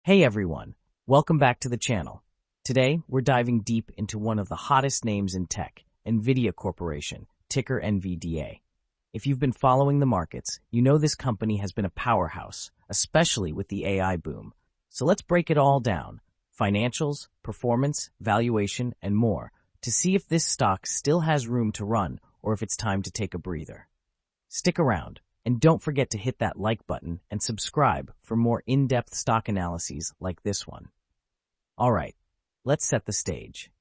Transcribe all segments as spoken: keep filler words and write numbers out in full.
Hey everyone, welcome back to the channel. Today, we're diving deep into one of the hottest names in tech, NVIDIA Corporation, ticker N V D A. If you've been following the markets, you know this company has been a powerhouse, especially with the A I boom. So let's break it all down, financials, performance, valuation, and more, to see if this stock still has room to run or if it's time to take a breather. Stick around. And don't forget to hit that like button and subscribe for more in-depth stock analyses like this one. All right, let's set the stage.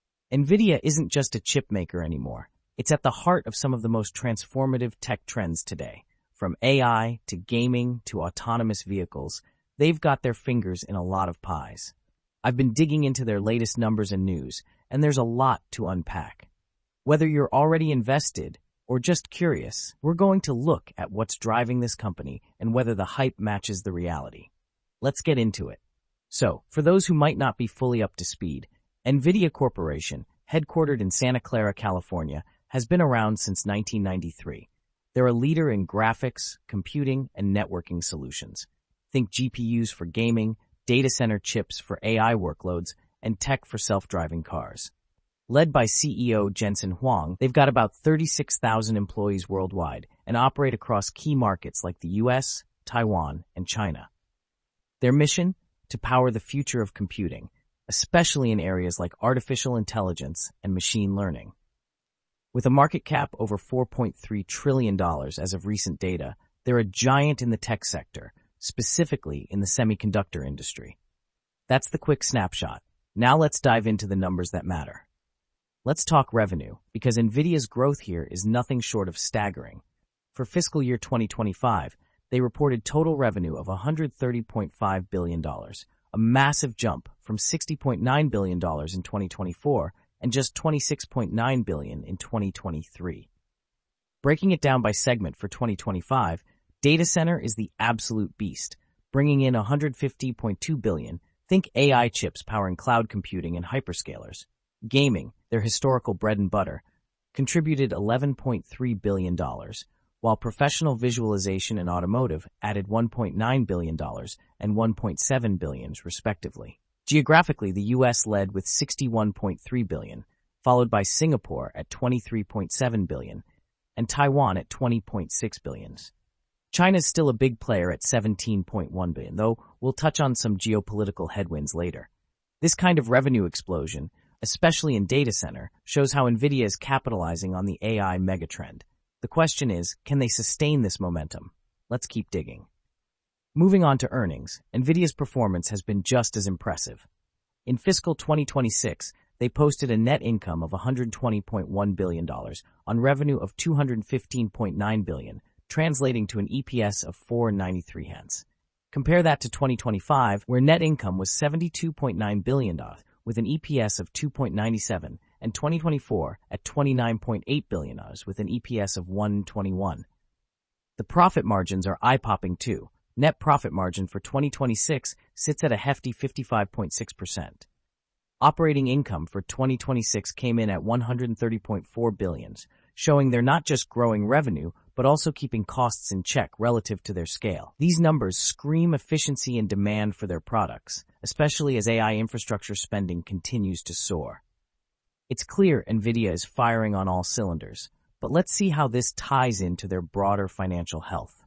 NVIDIA isn't just a chip maker anymore. It's at the heart of some of the most transformative tech trends today. From A I to gaming to autonomous vehicles, they've got their fingers in a lot of pies. I've been digging into their latest numbers and news, and there's a lot to unpack. Whether you're already invested or just curious, we're going to look at what's driving this company and whether the hype matches the reality. Let's get into it. So, for those who might not be fully up to speed, NVIDIA Corporation, headquartered in Santa Clara, California, has been around since nineteen ninety-three. They're a leader in graphics, computing, and networking solutions. Think G P Us for gaming, data center chips for A I workloads, and tech for self-driving cars. Led by C E O Jensen Huang, they've got about thirty-six thousand employees worldwide and operate across key markets like the U S, Taiwan, and China. Their mission? To power the future of computing, especially in areas like artificial intelligence and machine learning. With a market cap over four point three trillion dollars as of recent data, they're a giant in the tech sector, specifically in the semiconductor industry. That's the quick snapshot. Now let's dive into the numbers that matter. Let's talk revenue, because NVIDIA's growth here is nothing short of staggering. For fiscal year twenty twenty-five, they reported total revenue of one hundred thirty point five billion dollars, a massive jump from sixty point nine billion dollars in twenty twenty-four and just twenty-six point nine billion dollars in twenty twenty-three. Breaking it down by segment for twenty twenty-five, data center is the absolute beast, bringing in one hundred fifty point two billion dollars. Think A I chips powering cloud computing and hyperscalers. Gaming, their historical bread and butter, contributed eleven point three billion dollars, while professional visualization and automotive added one point nine billion dollars and one point seven billion dollars respectively. Geographically, the U S led with sixty-one point three billion dollars, followed by Singapore at twenty-three point seven billion dollars and Taiwan at twenty point six billion dollars. China's still a big player at seventeen point one billion dollars, though we'll touch on some geopolitical headwinds later. This kind of revenue explosion, especially in data center, shows how NVIDIA is capitalizing on the A I megatrend. The question is, can they sustain this momentum? Let's keep digging. Moving on to earnings, NVIDIA's performance has been just as impressive. In fiscal twenty twenty-six, they posted a net income of one hundred twenty point one billion dollars on revenue of two hundred fifteen point nine billion dollars, translating to an E P S of four dollars and ninety-three cents. Compare that to twenty twenty-five, where net income was seventy-two point nine billion dollars, with an E P S of two dollars and ninety-seven cents, and twenty twenty-four at twenty-nine point eight billion dollars with an E P S of one dollar and twenty-one cents. The profit margins are eye-popping too. Net profit margin for twenty twenty-six sits at a hefty fifty-five point six percent. Operating income for twenty twenty-six came in at one hundred thirty point four billion dollars, showing they're not just growing revenue, but also keeping costs in check relative to their scale. These numbers scream efficiency and demand for their products, especially as A I infrastructure spending continues to soar. It's clear NVIDIA is firing on all cylinders, but let's see how this ties into their broader financial health.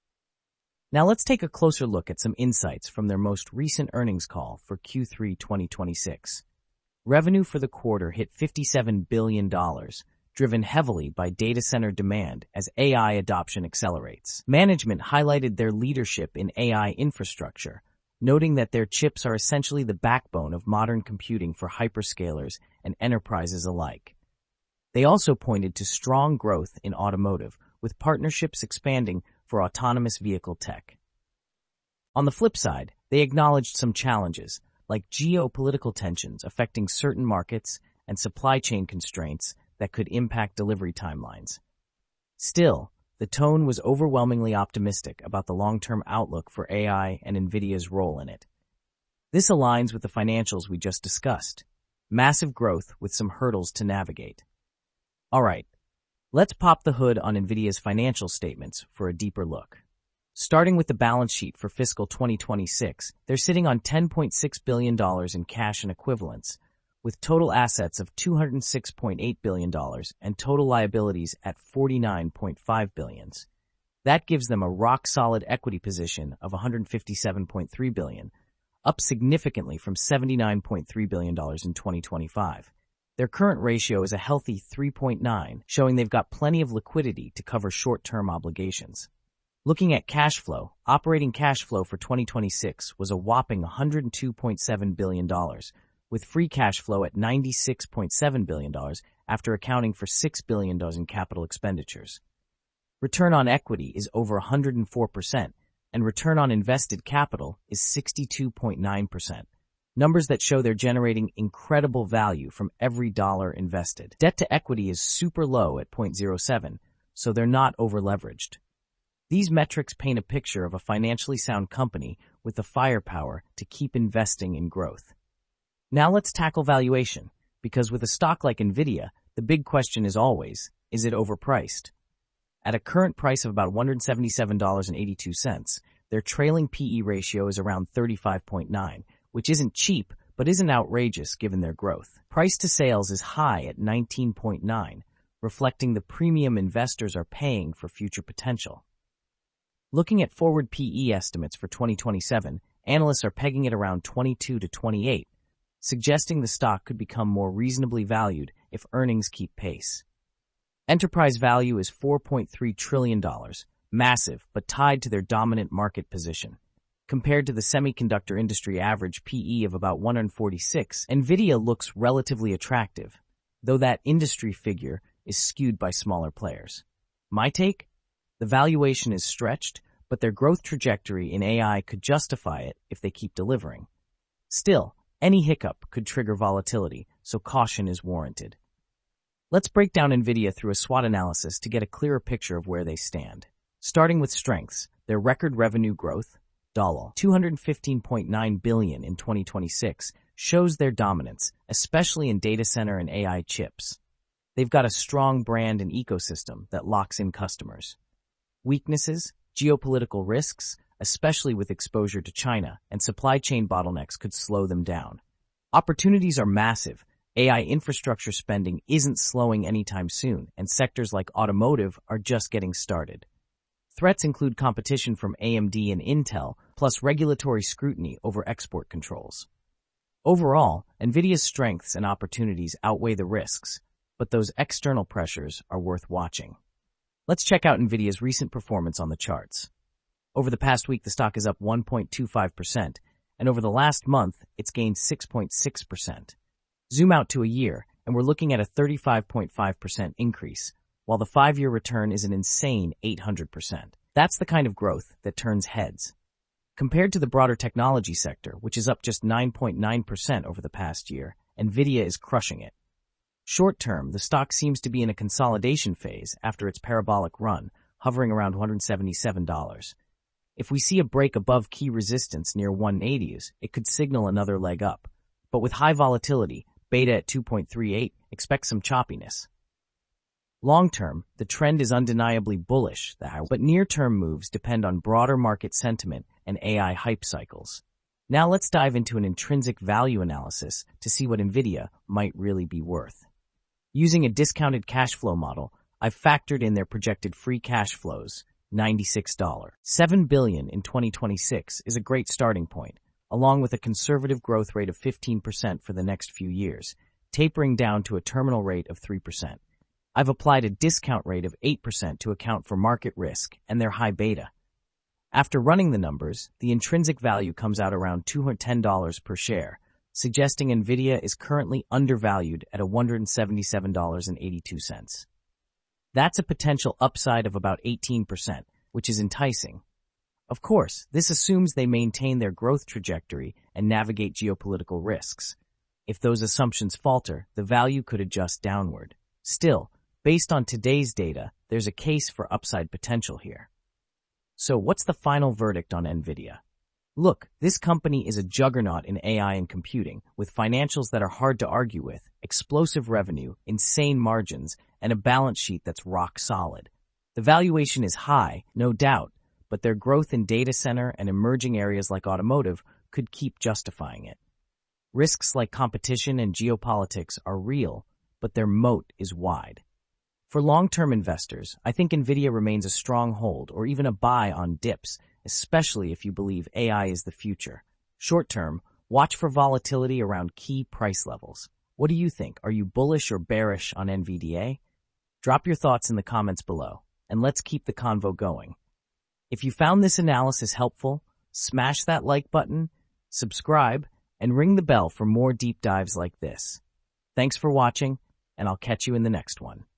Now let's take a closer look at some insights from their most recent earnings call for Q three twenty twenty-six. Revenue for the quarter hit fifty-seven billion dollars, driven heavily by data center demand as A I adoption accelerates. Management highlighted their leadership in A I infrastructure, noting that their chips are essentially the backbone of modern computing for hyperscalers and enterprises alike. They also pointed to strong growth in automotive, with partnerships expanding for autonomous vehicle tech. On the flip side, they acknowledged some challenges, like geopolitical tensions affecting certain markets and supply chain constraints that could impact delivery timelines. Still, the tone was overwhelmingly optimistic about the long-term outlook for A I and NVIDIA's role in it. This aligns with the financials we just discussed. Massive growth with some hurdles to navigate. All right, let's pop the hood on NVIDIA's financial statements for a deeper look. Starting with the balance sheet for fiscal twenty twenty-six, they're sitting on ten point six billion dollars in cash and equivalents, with total assets of two hundred six point eight billion dollars and total liabilities at forty-nine point five billion dollars. That gives them a rock-solid equity position of one hundred fifty-seven point three billion dollars, up significantly from seventy-nine point three billion dollars in twenty twenty-five. Their current ratio is a healthy three point nine, showing they've got plenty of liquidity to cover short-term obligations. Looking at cash flow, operating cash flow for twenty twenty-six was a whopping one hundred two point seven billion dollars, with free cash flow at ninety-six point seven billion dollars after accounting for six billion dollars in capital expenditures. Return on equity is over one hundred four percent, and return on invested capital is sixty-two point nine percent. Numbers that show they're generating incredible value from every dollar invested. Debt to equity is super low at zero point zero seven, so they're not over-leveraged. These metrics paint a picture of a financially sound company with the firepower to keep investing in growth. Now let's tackle valuation, because with a stock like NVIDIA, the big question is always, is it overpriced? At a current price of about one hundred seventy-seven dollars and eighty-two cents, their trailing P E ratio is around thirty-five point nine, which isn't cheap, but isn't outrageous given their growth. Price to sales is high at nineteen point nine, reflecting the premium investors are paying for future potential. Looking at forward P E estimates for twenty twenty-seven, analysts are pegging it around twenty-two to twenty-eight, suggesting the stock could become more reasonably valued if earnings keep pace. Enterprise value is four point three trillion dollars, massive but tied to their dominant market position. Compared to the semiconductor industry average P E of about one hundred forty-six, NVIDIA looks relatively attractive, though that industry figure is skewed by smaller players. My take? The valuation is stretched, but their growth trajectory in A I could justify it if they keep delivering. Still, any hiccup could trigger volatility, so caution is warranted. Let's break down NVIDIA through a SWOT analysis to get a clearer picture of where they stand. Starting with strengths, their record revenue growth, two hundred fifteen point nine billion dollars in twenty twenty-six, shows their dominance, especially in data center and A I chips. They've got a strong brand and ecosystem that locks in customers. Weaknesses, geopolitical risks, especially with exposure to China, and supply chain bottlenecks could slow them down. Opportunities are massive. A I infrastructure spending isn't slowing anytime soon, and sectors like automotive are just getting started. Threats include competition from A M D and Intel, plus regulatory scrutiny over export controls. Overall, NVIDIA's strengths and opportunities outweigh the risks, but those external pressures are worth watching. Let's check out NVIDIA's recent performance on the charts. Over the past week, the stock is up one point two five percent, and over the last month, it's gained six point six percent. Zoom out to a year, and we're looking at a thirty-five point five percent increase, while the five-year return is an insane eight hundred percent. That's the kind of growth that turns heads. Compared to the broader technology sector, which is up just nine point nine percent over the past year, NVIDIA is crushing it. Short term, the stock seems to be in a consolidation phase after its parabolic run, hovering around one hundred seventy-seven dollars. If we see a break above key resistance near one eighties, it could signal another leg up. But with high volatility, beta at two point three eight, expect some choppiness. Long term, the trend is undeniably bullish, but near-term moves depend on broader market sentiment and A I hype cycles. Now let's dive into an intrinsic value analysis to see what NVIDIA might really be worth. Using a discounted cash flow model, I've factored in their projected free cash flows, ninety-six dollars. seven billion dollars in twenty twenty-six is a great starting point, along with a conservative growth rate of fifteen percent for the next few years, tapering down to a terminal rate of three percent. I've applied a discount rate of eight percent to account for market risk and their high beta. After running the numbers, the intrinsic value comes out around two hundred ten dollars per share, suggesting NVIDIA is currently undervalued at one hundred seventy-seven dollars and eighty-two cents. That's a potential upside of about eighteen percent, which is enticing. Of course, this assumes they maintain their growth trajectory and navigate geopolitical risks. If those assumptions falter, the value could adjust downward. Still, based on today's data, there's a case for upside potential here. So what's the final verdict on NVIDIA? Look, this company is a juggernaut in A I and computing, with financials that are hard to argue with, explosive revenue, insane margins, and a balance sheet that's rock solid. The valuation is high, no doubt, but their growth in data center and emerging areas like automotive could keep justifying it. Risks like competition and geopolitics are real, but their moat is wide. For long-term investors, I think NVIDIA remains a strong hold or even a buy on dips, especially if you believe A I is the future. Short-term, watch for volatility around key price levels. What do you think? Are you bullish or bearish on NVIDIA? Drop your thoughts in the comments below, and let's keep the convo going. If you found this analysis helpful, smash that like button, subscribe, and ring the bell for more deep dives like this. Thanks for watching, and I'll catch you in the next one.